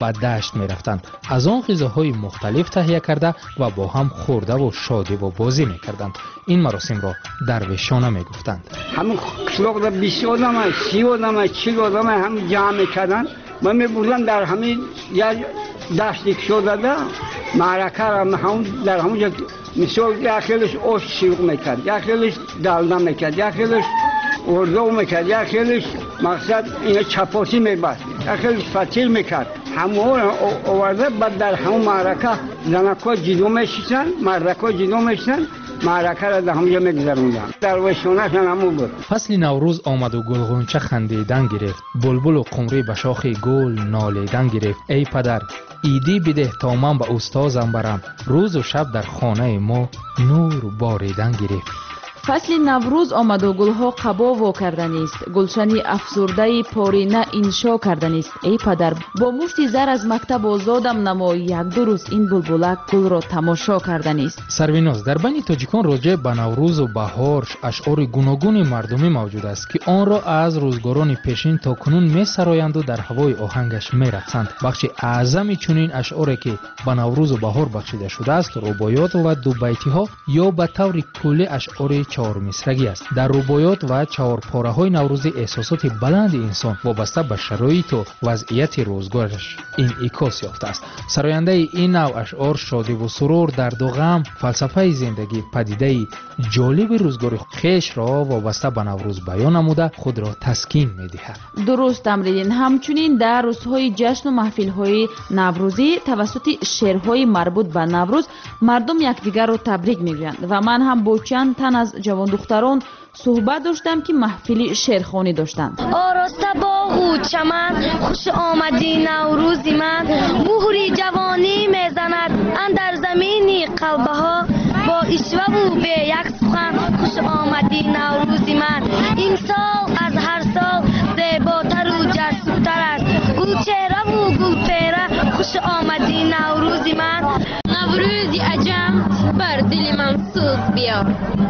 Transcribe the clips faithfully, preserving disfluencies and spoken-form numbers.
به دشت می رفتند. از آن غذاهای مختلف تهیه کرده و با هم خورده و شادی و بازی می کردند. این مراسم را درویشانه می گفتند. همون قشلاق را بیست آدم، سی آدم، چهل آدم هم جمع می کردند و می بردن در همین یک دشتی که شده ده معرکه را هم در همون مثال یک خیلیش آش شیوق میکرد، یک خیلیش دلده میکرد، یک خیلیش اردو میکرد، یک خیلیش مقصد این چپاسی میبست، یک خیلیش فتیل میکرد. همه آورده بعد در همون معرکه زنکا جدو میشیدن، مردکا جدو میشیدن، معرکه را در همونجا میگذروندن. درویشانه‌شان همون بود. فصل نوروز آمد و گلغنچه خندیدن گرفت، بلبل و قمری به شاخ گل نالیدن گرفت. ای پدر ایدی بده تا من به استازم برم، روز و شب در خانه ما نور باریدن گرفت. فصل نوروز آمد و گلها قبا وا کردنی است، گلشنی افسرده پارینه انشا کردنی است. ای پدر با مشتی زر از مکتب آزادم نما، یک دو روز این بلبلک گل را تماشا کردنی است. سرویناز، در بین تاجیکان راجع به نوروز و بهار اشعار گوناگون مردمی موجود است که آن را از روزگاران پیشین تا کنون می سرایند و در هوای آهنگش می رقصند. بخش اعظمی چنین اشعاری که به نوروز و بهار بخشیده شده است رباعیات و دو بیتی ها یا به طور کلی اشعار چهار مصرعی است. در رباعیات و چهار پاره های نوروزی احساسات بلند انسان وابسته به شرایط و وضعیت روزگارش انعکاس یافته است. سراینده این نوع اشعار شادی و سرور، درد و غم، فلسفه زندگی، پدیده جالب روزگار خویش را وابسته به نوروز بیان نموده خود را تسکین می‌دهد. درست امرین. همچنین در روزهای جشن و محفل‌های نوروزی توسط شعرهای مربوط به نوروز مردم یکدیگر را تبریک می‌گویند و من هم با چند تن از جوان دختران صحبت داشتم که محفل شعرخوانی داشتند. آراسته باغ و چمن، خوش آمدی نوروزی من، مهری جوانی میزند اندر زمینی قلبه ها، با اشوه و به یک سخن خوش آمدی نوروزی من. این سال از هر سال زیباتر و جسورتر است، گل چهره و گل پیره خوش آمدی نوروزی من. نوروزی عجم بر دل من سوز بیا،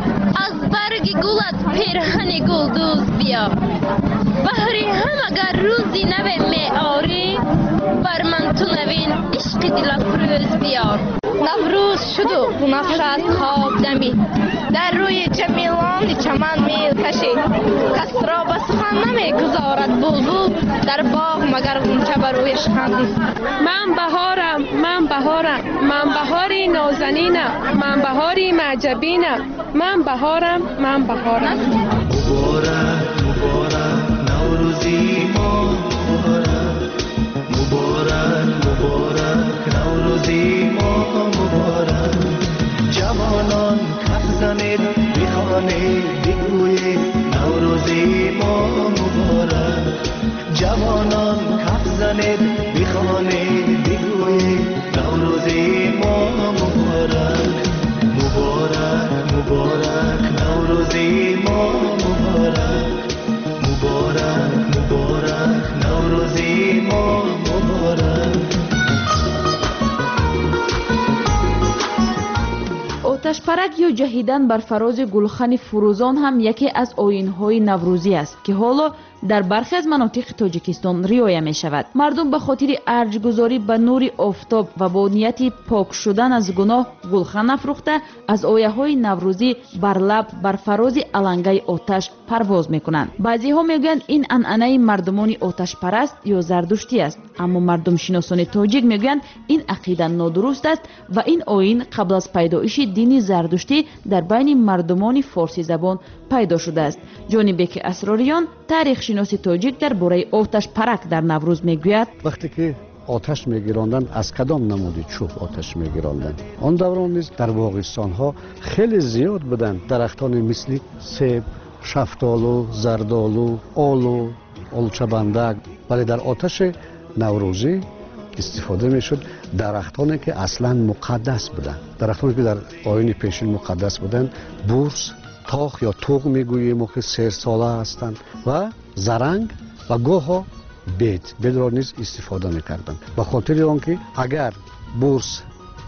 از برگ گلت پیرهن گلدوز بیا، بهری هم اگر روزی نوی می آری، بر من تو نوین عشق دل افروز بیار. نوروز شد و بنفش از خواب دمی، در روی جمیلان چمن میل کشی، کس را به سخن نمی گذارد بلبل، در باغ مگر غنچه بر رویش خندی. من بهارم، من بهارم، من بهاری نازنینم، من بهاری معجبینم، من بهارم، من بهارم. مبارک مبارک نوروزی ما، مبارک مبارک مبارک نوروزی ما، مبارک. جوانان کف زنید بخوانید بگویید نوروزی ما، مبارک. جوانان کف زنید بخوانید بگویید نوروزی ما، مبارک. مبارک مبارک نوروزی ما، مبارک. مبارک مبارک نوروزی ما، مبارک. آتش پرک یا جهیدن بر فراز گلخن فروزان هم یکی از آیین‌های نوروزی است که حالا در برخی از مناطق تاجیکستان رعایت می شود. مردم به خاطر ارجگذاری به نور آفتاب و با نیت پاک شدن از گناه گلخن افروخته از آیه‌های نوروزی بر لب بر فراز علنگه آتش پرواز می کنند. بعضی ها می گویند این عنعنه مردمان آتش پرست یا زردشتی است، اما مردم شناسان تاجیک می گویند این عقیده نادرست است و این آیین قبل از پیدایش دین زردشتی در بین مردمان فارسی زبان پیدا شده است. جانبه که اسراریان تاریخ شناسی تاجیک درباره آتش پرک در نوروز میگوید وقتی که آتش میگیراندن از کدام نمودی چوب آتش میگیراندن؟ آن دوران نیز در باغستان ها خیلی زیاد بودن درختان مثل سیب، شفتالو، زردالو، آلو، آلوچه‌بندک. ولی در آتش نوروزی استفاده میشد درختانی که اصلا مقدس بودن، درختانی که در آیین پیشین مقدس بودن. بورس، تاخ یا توق میگوییم ما که سیر ساله هستند و زرنگ و گاه ها بید بید را نیز استفاده میکردند به خاطر آنکه اگر بورس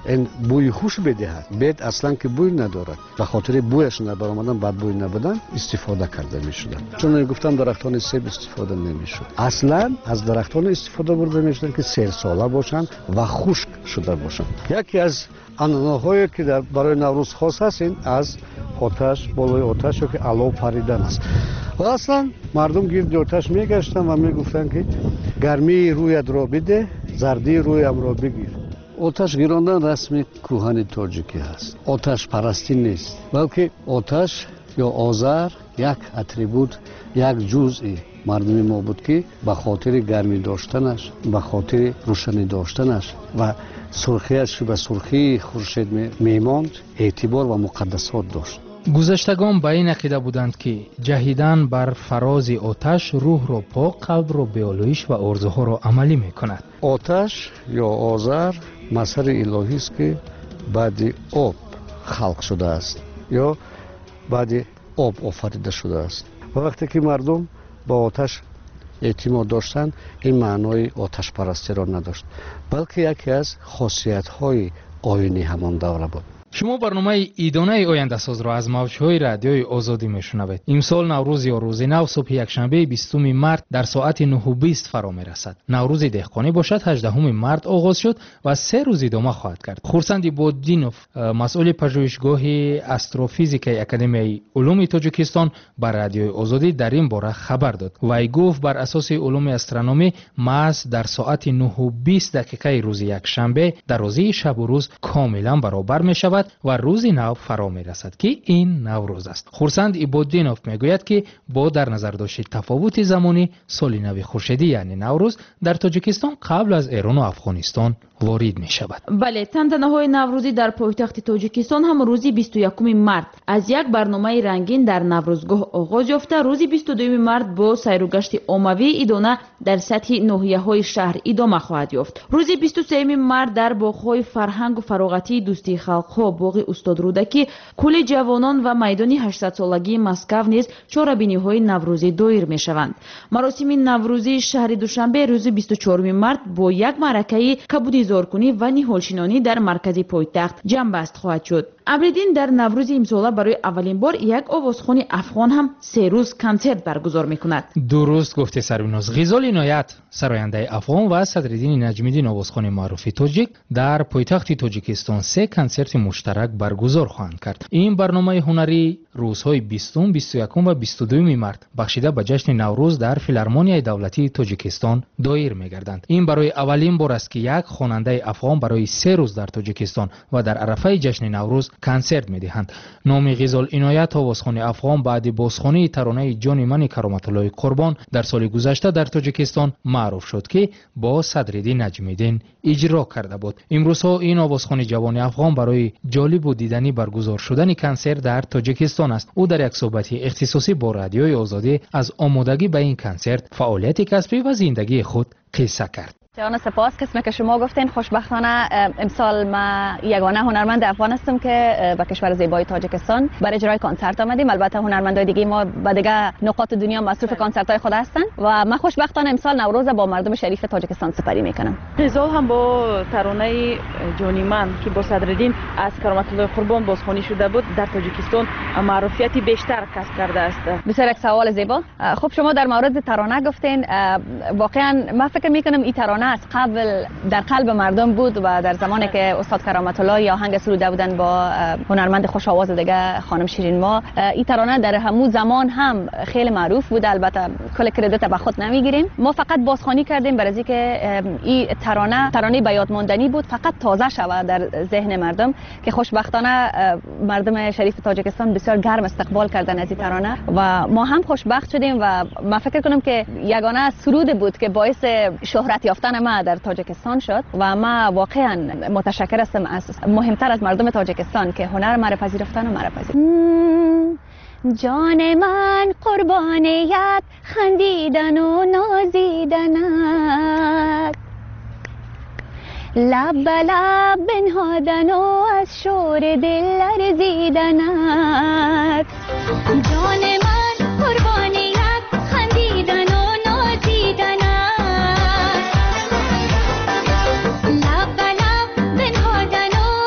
این بوی خوش بدهد. بید اصلا که بوی ندارد، به خاطر بویش نبرآمدن بد بوی نبودن استفاده کرده میشدن. چون گفتم درختان سیب استفاده نمیشد. اصلا از درختان استفاده برده میشدن که سیر ساله باشند و خشک شده باشند. یکی از عنعنه‌هایی که در برای نوروز خاص است این از آتش، بالای آتش که علو پریدن است. و اصلا مردم گرد آتش میگشتن و میگفتن که گرمی رویت را بده، زردی رویم را بگیر. آتش گیراندن رسم کوهن تاجیکی است. آتش پرستی نیست، بلکه آتش یا آذر یک اتریبوت، یک جزئی مردمی ما بود که به خاطر گرمی داشتنش، به خاطر روشنی داشتنش و سرخیش به سرخی خورشید میماند اعتبار و مقدسات داشت. گذشتگان به این عقیده بودند که جهیدن بر فراز آتش روح را پاک، قلب را به آلایش و آرزوها را عملی میکند. آتش یا آذر مظهر الهی است که بعد آب خلق شده است یا بعد آب آفریده شده است. و وقتی که مردم با آتش اعتماد داشتند، این معنای آتش پرستی را نداشت، بلکه یکی از خاصیت های آیینی همان دوره بود. شما برنامه ایدانه آینده ساز را از موج‌های رادیوی آزادی میشنوید. امسال نوروز یا روز نو صبح یکشنبه بیستم مارس در ساعت نه و بیست فرا میرسد. نوروز دهقانی باشد هجدهم مارس آغاز شد و سه روز ادامه خواهد کرد. خورسند ایبادینوف، مسئول پژوهشگاه استروفیزیک اکادمی علوم تاجیکستان بر رادیوی آزادی در این باره خبر داد. وی گفت بر اساس علوم استرونومی مارس در ساعت نه و بیست دقیقه روز یکشنبه در روزی شب و روز کاملا برابر می شود و روز نو فرا می رسد که این نوروز است. خورسند ایبادینوف می گوید که با در نظر داشت تفاوت زمانی سال نو خورشیدی یعنی نوروز در تاجیکستان قبل از ایران و افغانستان وارد می شود. بله، تنتنه‌های نوروزی در پایتخت تاجیکستان هم روزی بیست و یکم مارس از یک برنامه رنگین در نوروزگاه آغاز یافته، روزی بیست و دوم مارس با سیر و گشت عمومی ایدانه در سطح ناحیه‌های شهر ادامه خواهد یافت. روزی بیست و سوم مارس در باغ‌های فرهنگ و فراغتی دوستی خلق‌ها باغ استاد رودکی، کل جوانان و میدان هشتصد سالگی مسکو نیز چهاربینی‌های نوروزی دایر می‌شوند. مراسم نوروزی شهر دوشنبه روز بیست و چهارم مارس با یک معرکه کبودی زارکنی و نهالشینانی در مرکز پایتخت جنبست خواهد شد. ابریدین در نوروز امسال برای اولین بار یک آوازخوان افغان هم سه روز کنسرت برگزار می‌کند. درست گفته سروناز. غزال عنایت، سراینده افغان و صدرالدین نجمیدین آوازخوان معروف تاجیک در پایتخت تاجیکستان سه کنسرت مشترک برگزار خواهند کرد. این برنامه هنری روزهای بیستم، بیست و یکم و بیست و دوم مارس بخشیده به جشن نوروز در فیلارمونیای دولتی تاجیکستان دایر می‌گردند. این برای اولین بار است که یک خواننده افغان برای سه روز در تاجیکستان و در عرفه جشن نوروز کنسرت می‌دهند. نام غزال عنایت آوازخوان افغان بعد بازخوانی ترانه جان من کرامت الله قربان در سال گذشته در تاجیکستان معروف شد که با صدرالدین نجمیدین اجرا کرده بود. امروزها این آوازخوان جوان افغان برای جالب و دیدنی برگزار شدن کنسرت در تاجیکستان است. او در یک صحبت اختصاصی با رادیوی آزادی از آمادگی به این کنسرت، فعالیت کسبی و زندگی خود قصه کرد. جان سپاس. قسمی که شما گفتین خوشبختانه امسال ما یگانه هنرمند افغان هستم که به کشور زیبای تاجیکستان برای اجرای کنسرت آمدیم. البته هنرمندای دیگه ما به دیگه نقاط دنیا مصروف کنسرت‌های خود هستن و من خوشبختانه امسال نوروز با مردم شریف تاجیکستان سپری میکنم. غزال هم با ترانه جانی من که با صدرالدین از کرامت الله قربان بازخوانی شده بود در تاجیکستان معروفیتی بیشتر کسب کرده است. بسیار یک سوال زیبا. خب شما در مورد ترانه گفتین، واقعا من فکر میکنم این ترانه از قبل در قلب مردم بود و در زمانی که استاد کرامت الله یا آهنگ سروده بودن با هنرمند خوش آواز دیگه خانم شیرین ما، این ترانه در همون زمان هم خیلی معروف بود. البته کل کردیت به خود نمیگیریم، ما فقط بازخوانی کردیم برای اینکه این ترانه ترانه به یاد ماندنی بود، فقط تازه شود در ذهن مردم که خوشبختانه مردم شریف تاجیکستان بسیار گرم استقبال کردن از این ترانه و ما هم خوشبخت شدیم و من فکر کنم که یگانه سرود بود که باعث شهرت یافتن ما در تاجیکستان شد و ما واقعا متشکر هستم از مهمتر از مردم تاجیکستان که هنر مرا پذیرفتن و مرا پذیرفتن. جان من قربانیت خندیدن و نازیدنت، لب به لب بنهادن و از شور دل لرزیدنت. جان من قربانیت خندیدن و نازیدنت، لب به لب بنهادن و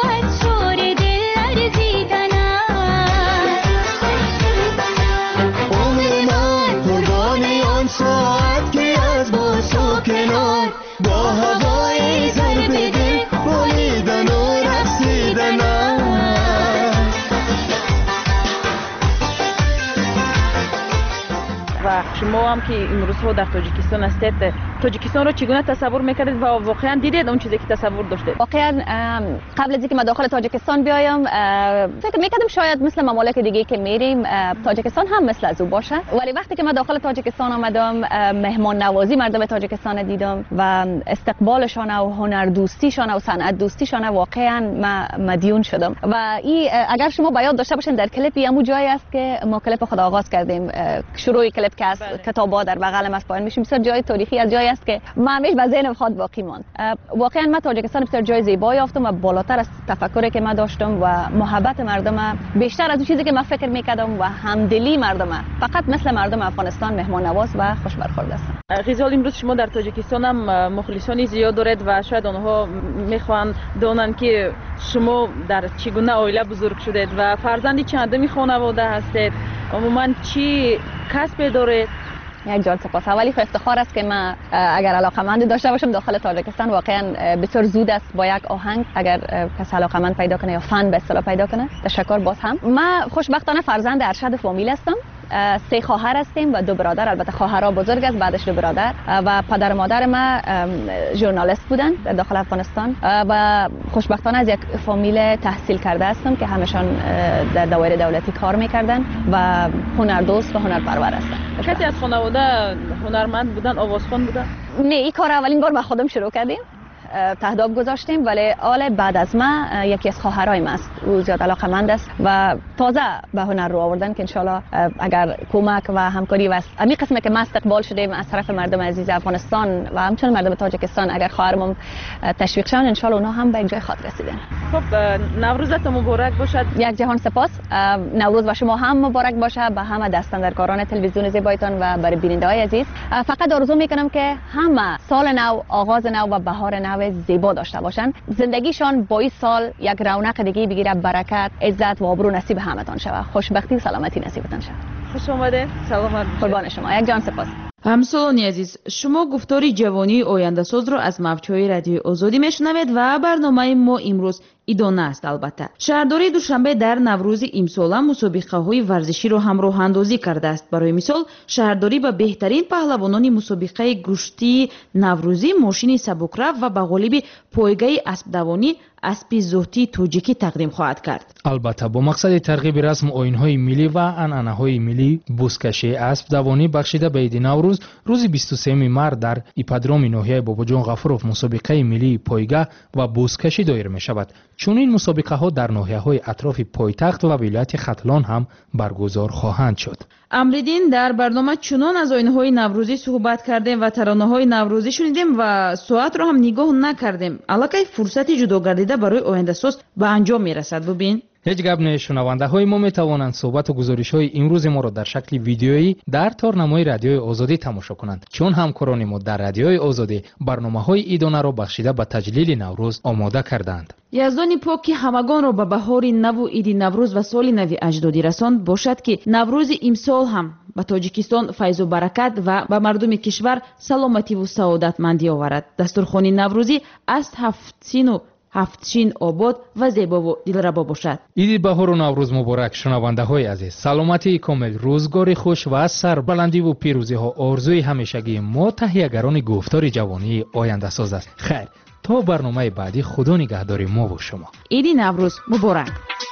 شما هم که این روزها در تاجیکستان هستید، تاجیکستان رو چگونه تصور میکردید و واقعا دیدید اون چیزی که تصور داشتید؟ واقعا قبل از اینکه ما داخل تاجیکستان بیایم فکر میکردم شاید مثل ممالک دیگه که میریم تاجیکستان هم مثل از او باشه، ولی وقتی که ما داخل تاجیکستان آمدم مهمان نوازی مردم تاجیکستان دیدم و استقبالشان و هنر دوستیشان و صنعت دوستیشان واقعا ما مدیون شدم. و این اگر شما با یاد داشته باشین در کلیپ همون جایی است که ما کلیپ خود آغاز کردیم، شروع کلیپ که از کتابا در بغل ما پایین میشیم، بسیار جای تاریخی از جایی است که ما همیشه به ذهن خود باقی ماند. واقعا ما تاجیکستان بسیار جای زیبایی یافتم و بالاتر از تفکری که ما داشتم و محبت مردم بیشتر از اون چیزی که ما فکر میکردم و همدلی مردم فقط مثل مردم افغانستان مهمان نواز و خوش برخورد هستند. غزال، امروز شما در تاجیکستان هم مخلصانی زیاد دارید و شاید آنها میخوان دانند که شما در چگونه عائله بزرگ شدید و فرزندی چندمی خانواده هستید، عموما چی کسب دارید؟ یک جان سپاس. اولی خو افتخار است که من اگر علاقمند داشته باشم داخل تاجیکستان، واقعا بسیار زود است با یک آهنگ اگر کسی علاقمند پیدا کنه یا فن به اصطلاح پیدا کنه. تشکر باز هم. من خوشبختانه فرزند ارشد فامیل هستم. سه خواهر هستیم و دو برادر، البته خواهرها بزرگ است بعدش دو برادر، و پدر و مادر ما ژورنالیست بودن در داخل افغانستان و خوشبختانه از یک فامیل تحصیل کرده هستم که همشان در دایره دولتی کار میکردن و هنردوست و هنرپرور هستن. کسی از خانواده هنرمند بودن، آوازخوان بودن؟ نه، این کار اولین بار ما خودم شروع کردیم، تهداب گذاشتیم، ولی آل بعد از ما یکی از خواهرای ما است، او زیاد علاقمند است و تازه به هنر رو آوردن که انشالله اگر کمک و همکاری و امی قسمه که ما استقبال شدیم از طرف مردم عزیز افغانستان و همچنین مردم تاجیکستان، اگر خواهرمون تشویق شدن انشالله اونها هم به یک جای خاطر رسیدن. خب نوروزتون مبارک باشد. یک جهان سپاس. نوروز و شما هم مبارک باشه، به همه دستاندرکاران تلویزیون زیبایتان و برای بیننده های عزیز. فقط آرزو میکنم که همه سال نو، آغاز نو و بهار نو زیبا داشته باشن، زندگیشان با این سال یک رونق دیگه بگیره، برکت، عزت و آبرو نصیب همتون شود، خوشبختی و سلامتی نصیبتون شود. خوش آمده. سلام. قربان شما. یک جان سپاس. همسالانی عزیز، شما گفتاری جوانی آینده ساز رو از موج‌های رادیوی آزادی میشنوید و برنامه ما امروز ادامه است. البته شهرداری دوشنبه در نوروز امسال مسابقه‌های ورزشی رو هم راه اندازی کرده است. برای مثال شهرداری به بهترین پهلوانان مسابقه گشتی نوروزی ماشین سبکرو و به غالب پایگاه اسب دوانی اسب زهدی توجیکی تقدیم خواهد کرد. البته با مقصد ترغیب رسم آیین‌های ملی و عنعنه‌های ملی، بزکشی اسب دوانی بخشیده به عید نوروز روز بیست و سوم مارس در ایپادروم ناحیه باباجان غفوروف مسابقه ملی پایگاه و بزکشی دایر می شود. چون این مسابقه ها در ناحیه های اطراف پایتخت و ولایت ختلان هم برگزار خواهند شد. امریدین در برنامه چنان از آیین‌های نوروزی صحبت کردیم و ترانه‌های نوروزی شنیدیم و ساعت رو هم نگاه نکردیم. الکی فرصتی جداگردیده برای آینده ساز به انجام میرسد. ببین هیچ گپ نه. شنونده های ما می توانند صحبت و گزارش های امروز ما را در شکل ویدیویی در تارنمای رادیوی آزادی تماشا کنند، چون همکاران ما در رادیوی آزادی برنامه های ایدانه را بخشیده به تجلیل نوروز آماده کردند. یزدان پاک که همگان را به بهار نو و عید نوروز و سال نو اجدادی رساند باشد که نوروز امسال هم به تاجیکستان فیض و برکت و به مردم کشور سلامتی و سعادتمندی آورد. دسترخوان نوروزی از هفت سین و هفتشین آباد و زیبا و دلربا باشد. عید بهار و نوروز مبارک شنونده های عزیز. سلامتی کامل، روزگاری خوش و سربلندی و پیروزی ها آرزوی همیشگی ما تهیه‌گران گفتار جوانی آینده ساز است. خیر، تا برنامه بعدی خدا نگهدار ما و شما. عید نوروز مبارک.